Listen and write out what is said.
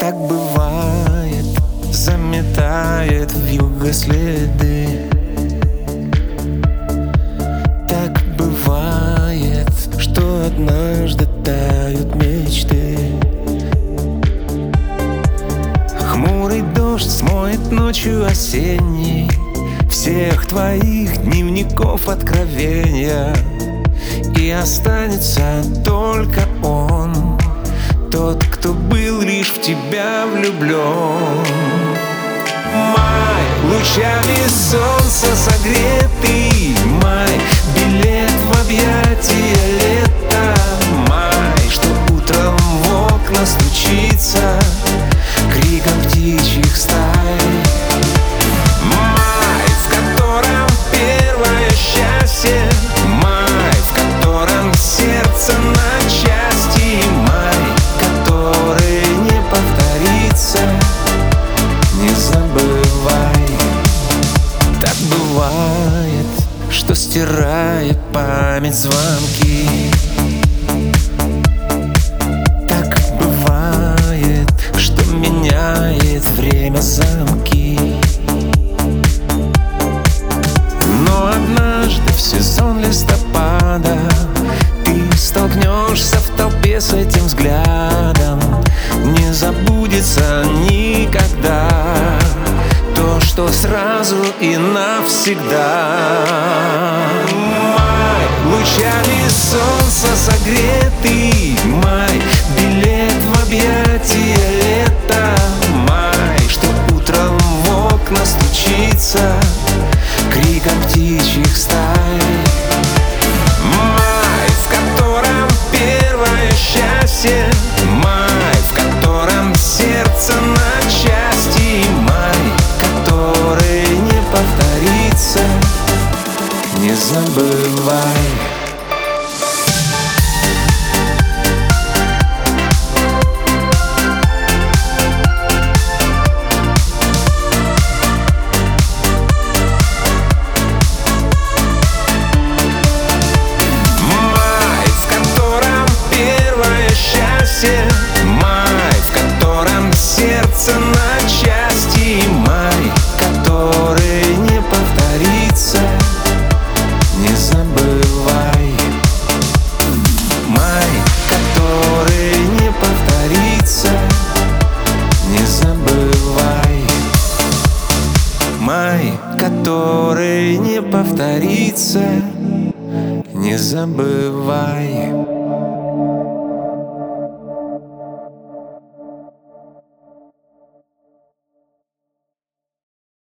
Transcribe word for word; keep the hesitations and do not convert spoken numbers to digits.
Так бывает, заметает вьюга следы. Так бывает, что однажды тают мечты. Хмурый дождь смоет ночью осенней всех твоих дневников откровения, и останется только он, тот, кто был лишь в тебя влюблен. Май, лучами солнца согретый май, билет в объятия лета. Май, что утром в окна стучится криком птичьих стай. Май, в котором первое счастье. Май, в котором сердце на части. Май, который не повторится. Не забывай. Так бывает, что стирает память звонки. Так бывает, что меняет время замки. Но однажды в сезон листопада ты столкнешься в толпе с этим взглядом. Не забудется никогда то, что сразу и навсегда. Май, лучами солнца согретый май, билет в объятия лета. Май, что утром в окна стучится криком птичьих стай. Май, в котором первое счастье. Май, в котором сердце на части. Май, который не повторится. Не забывай. Май, в котором сердце на части. Май, который не повторится. Не забывай. Май, который не повторится. Не забывай. Май, который не повторится. Не забывай.